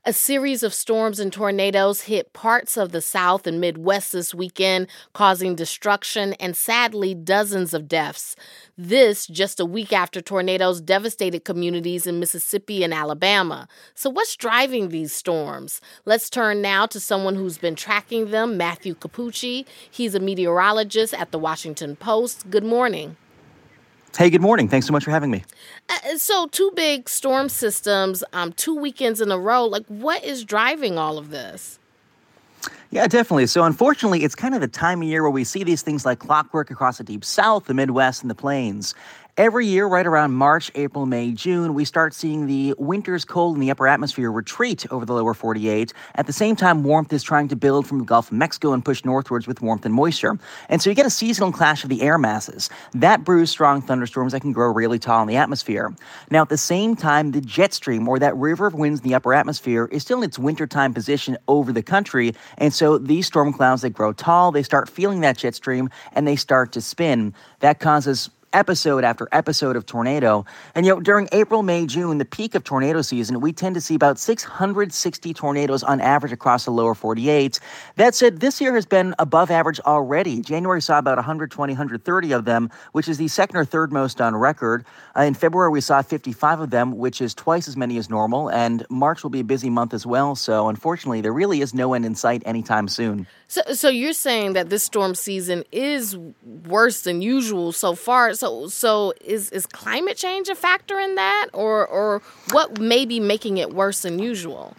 A series of storms and tornadoes hit parts of the South and Midwest this weekend, causing destruction and sadly dozens of deaths. This just a week after tornadoes devastated communities in Mississippi and Alabama. So what's driving these storms? Let's turn now to someone who's been tracking them, Matthew Cappucci. He's a meteorologist at the Washington Post. Good morning. Hey, good morning. Thanks so much for having me. So two big storm systems, 2 weekends in a row. What is driving all of this? Yeah, definitely. So unfortunately, it's kind of the time of year where we see these things like clockwork across the deep south, the Midwest, and the plains. Every year, right around March, April, May, June, we start seeing the winter's cold in the upper atmosphere retreat over the lower 48. At the same time, warmth is trying to build from the Gulf of Mexico and push northwards with warmth and moisture. And so you get a seasonal clash of the air masses. That brews strong thunderstorms that can grow really tall in the atmosphere. Now, at the same time, the jet stream, or that river of winds in the upper atmosphere, is still in its wintertime position over the country. And so these storm clouds, they grow tall, they start feeling that jet stream, and they start to spin. That causes episode after episode of tornado. And, during April, May, June, the peak of tornado season, we tend to see about 660 tornadoes on average across the lower 48. That said, this year has been above average already. January saw about 120, 130 of them, which is the second or third most on record. In February, we saw 55 of them, which is twice as many as normal. And March will be a busy month as well. So, unfortunately, there really is no end in sight anytime soon. So you're saying that this storm season is worse than usual so far. So is climate change a factor in that, or what may be making it worse than usual?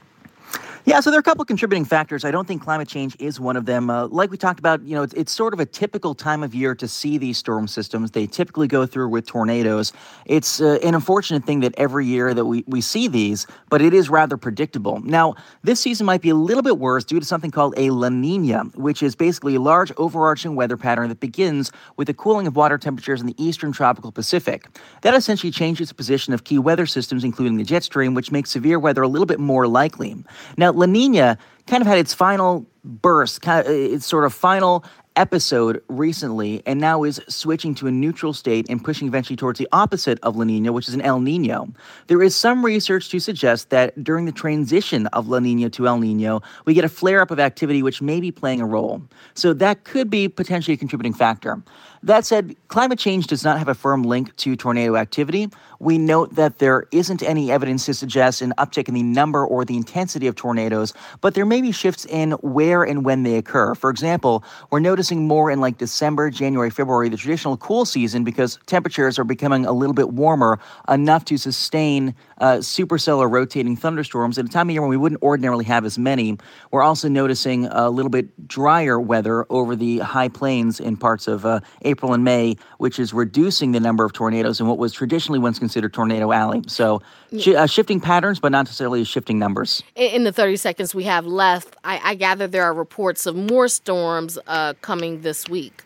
Yeah, so there are a couple of contributing factors. I don't think climate change is one of them. Like we talked about, it's sort of a typical time of year to see these storm systems. They typically go through with tornadoes. It's an unfortunate thing that every year that we see these, but it is rather predictable. Now, this season might be a little bit worse due to something called a La Nina, which is basically a large overarching weather pattern that begins with the cooling of water temperatures in the eastern tropical Pacific. That essentially changes the position of key weather systems, including the jet stream, which makes severe weather a little bit more likely. Now, La Nina kind of had its final burst, its sort of final episode recently, and now is switching to a neutral state and pushing eventually towards the opposite of La Nina, which is an El Nino. There is some research to suggest that during the transition of La Nina to El Nino, we get a flare-up of activity which may be playing a role. So that could be potentially a contributing factor. That said, climate change does not have a firm link to tornado activity. We note that there isn't any evidence to suggest an uptick in the number or the intensity of tornadoes, but there may be shifts in where and when they occur. For example, we're noticing more in December, January, February, the traditional cool season, because temperatures are becoming a little bit warmer, enough to sustain supercellular rotating thunderstorms at a time of year when we wouldn't ordinarily have as many. We're also noticing a little bit drier weather over the high plains in parts of April and May, which is reducing the number of tornadoes in what was traditionally once considered Tornado Alley. So shifting patterns, but not necessarily shifting numbers. In the 30 seconds we have left, I gather there are reports of more storms coming this week.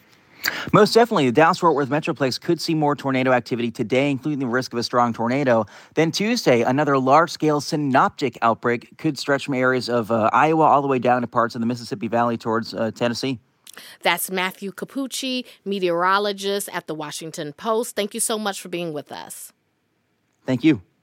Most definitely. The Dallas-Fort Worth Metroplex could see more tornado activity today, including the risk of a strong tornado. Then Tuesday, another large-scale synoptic outbreak could stretch from areas of Iowa all the way down to parts of the Mississippi Valley towards Tennessee. That's Matthew Cappucci, meteorologist at the Washington Post. Thank you so much for being with us. Thank you.